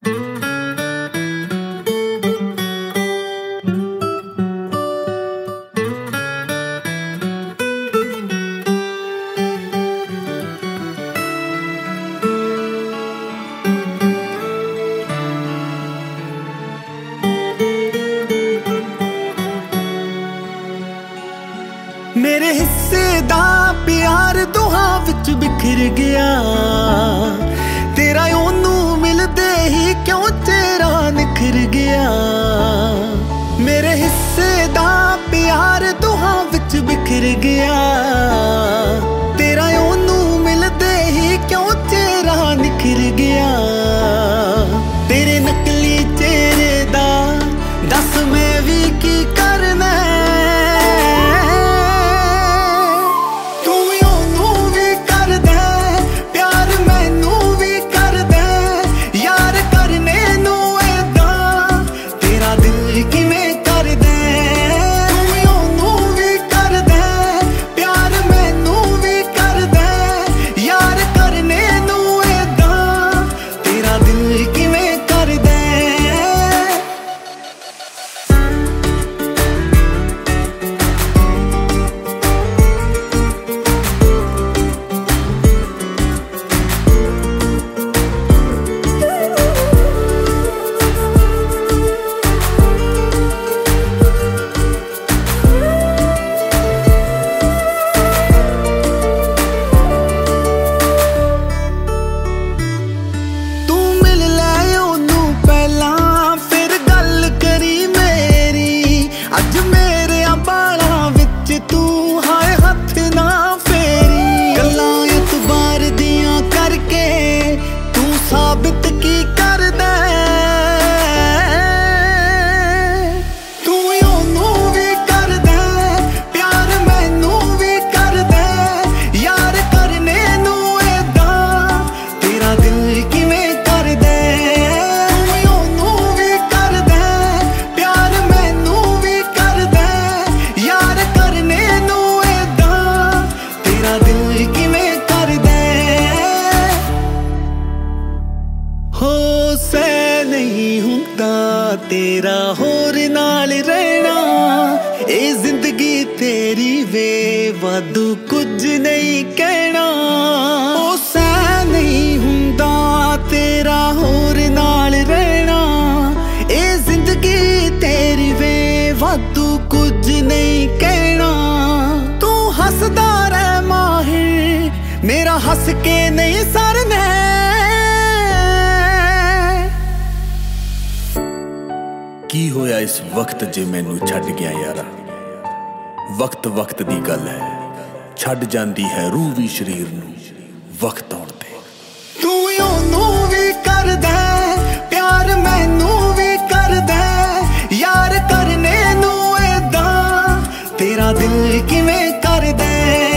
मेरे हिस्से दा प्यार दोहां विच बिखर गया। तेरा ओनू मिलदे ही क्यों चेहरा निखर गया। मेरे हिस्से दा प्यार दोहां विच बिखर गया। तेरा ओनू मिलदे ही क्यों चेहरा निखर गया। तेरे नकली चेहरे दा दस मैं भी की करना। तेरा होर नाल रहना ए जिंदगी तेरी वे वादू कुछ नहीं कहना। ओ सै नहीं हुंदा तेरा होर नाल रहना ए जिंदगी तेरी वे वादू कुछ नहीं कहना। तू हसदा रह माहिर मेरा हस के नहीं सरना। की होया इस वक्त जे मैनू छड्ड गया यारा। वक्त वक्त दी गल है छड्ड जांदी है रूह भी शरीर नू वक्त आउण ते। तू ओनू भी करदा प्यार मैनू भी करदा यार करने नू ऐदां तेरा दिल किवें करदा।